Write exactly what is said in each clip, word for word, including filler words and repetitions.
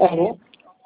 Alô?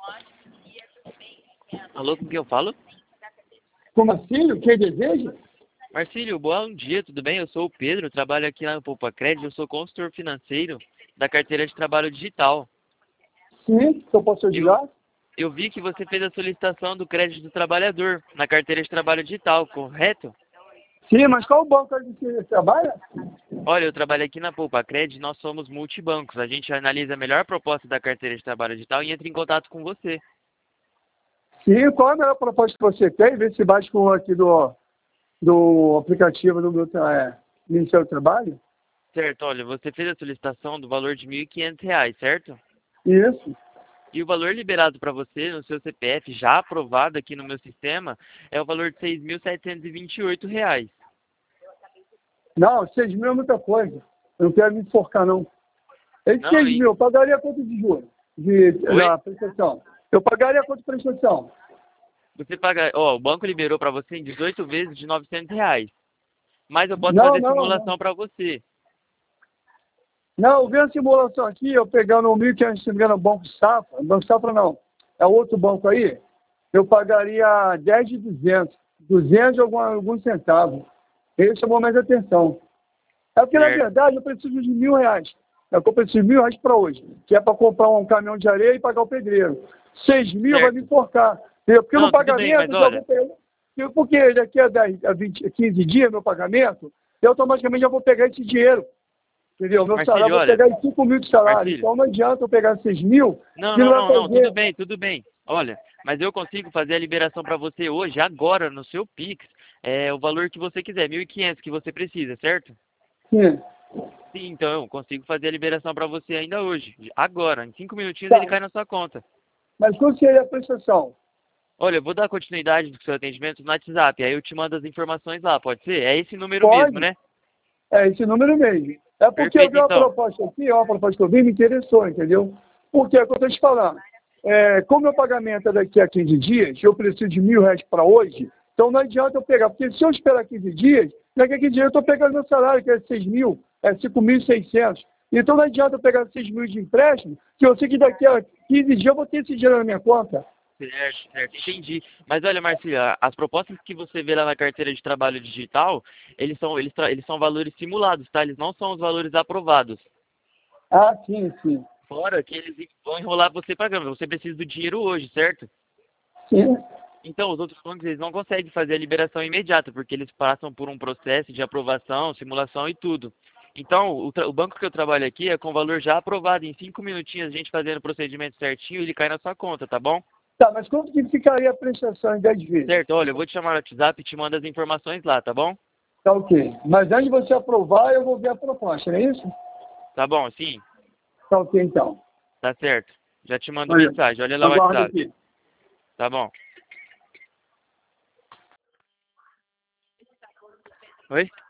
Alô, com quem eu falo? Com Marcílio, quem deseja? Marcílio, bom dia, tudo bem? Eu sou o Pedro, trabalho aqui na Poupa Crédito, eu sou consultor financeiro da carteira de trabalho digital. Sim, que eu posso Eu, ajudar? eu vi que você fez a solicitação do crédito do trabalhador na carteira de trabalho digital, correto? Sim, mas qual banco que você trabalha? Olha, eu trabalho aqui na Poupa Crédito, nós somos multibancos. A gente analisa a melhor proposta da carteira de trabalho digital e entra em contato com você. Sim, qual é a melhor proposta que você tem? Vê se bate com o aqui do, do aplicativo do meu é, Ministério do Trabalho. Certo, olha, você fez a solicitação do valor de mil e quinhentos reais, certo? Isso. E o valor liberado para você no seu C P F, já aprovado aqui no meu sistema, é o valor de seis mil setecentos e vinte e oito reais. Não, seis mil é muita coisa. Eu não quero me enforcar, não. Esse Não, seis e... mil, eu pagaria quanto de juros? De, Oi? da prestação. Eu pagaria quanto de prestação? Você paga... Ó, o banco liberou para você em dezoito vezes de novecentos reais. Mas eu posso Não, fazer não, não. simulação para você. Não, eu vi a simulação aqui, eu pegando o mil e quinhentos, se não me engano, Banco Safra. Banco Safra não. É outro banco aí. Eu pagaria dez de duzentos. duzentos e algum, alguns centavos. Ele chamou mais atenção. É porque, na Certo. verdade, eu preciso de mil reais. É que eu preciso de mil reais para hoje. Que é para comprar um caminhão de areia e pagar o pedreiro. Seis mil vai me Certo. enforcar. Entendeu? Porque Não, no tudo bem, mas pagamento, eu já olha... vou pegar. Porque daqui a, dez, a vinte, quinze dias, meu pagamento, eu automaticamente já vou pegar esse dinheiro. Entendeu? Meu salário, Marcílio, eu vou olha... pegar em cinco mil de salário. Marcílio... Então não adianta eu pegar seis mil, Não, que não não, vai não, não, tudo fazer. bem, tudo bem. Olha, mas eu consigo fazer a liberação para você hoje, agora, no seu Pix, é o valor que você quiser, mil e quinhentos que você precisa, certo? Sim. Sim, então eu consigo fazer a liberação para você ainda hoje, agora, em cinco minutinhos Tá. ele cai na sua conta. Mas qual seria a prestação? Olha, eu vou dar continuidade do seu atendimento no WhatsApp, aí eu te mando as informações lá, pode ser? É esse número mesmo, Pode? né? É esse número mesmo. É porque eu Perfeito, vi uma então. proposta aqui, uma proposta que eu vi, me interessou, entendeu? Porque é o que eu estou te falando. É, como meu pagamento é daqui a quinze dias, eu preciso de mil reais para hoje, então não adianta eu pegar, porque se eu esperar quinze dias, daqui a quinze dias eu estou pegando meu salário, que é seis mil, é cinco mil e seiscentos. Então não adianta eu pegar seis mil de empréstimo, que eu sei que daqui a quinze dias eu vou ter esse dinheiro na minha conta. Certo, certo, entendi. Mas olha, Marcílio, as propostas que você vê lá na carteira de trabalho digital, eles são, eles, tra- eles são valores simulados, tá? Eles não são os valores aprovados. Ah, sim, sim. Fora que eles vão enrolar você pagando. Você precisa do dinheiro hoje, certo? Sim. Então, os outros bancos, eles não conseguem fazer a liberação imediata, porque eles passam por um processo de aprovação, simulação e tudo. Então, o, tra- o banco que eu trabalho aqui é com valor já aprovado. Em cinco minutinhos, a gente fazendo o procedimento certinho, ele cai na sua conta, tá bom? Tá, mas quanto que ficaria a prestação em dez vezes? Certo, olha, eu vou te chamar no WhatsApp e te mando as informações lá, tá bom? Tá ok. Mas antes de você aprovar, eu vou ver a proposta, não é isso? Tá bom, sim, Tá ok, então. tá certo. Já te mando Olha, mensagem, olha lá o aguardo WhatsApp. aqui. Tá bom. Oi?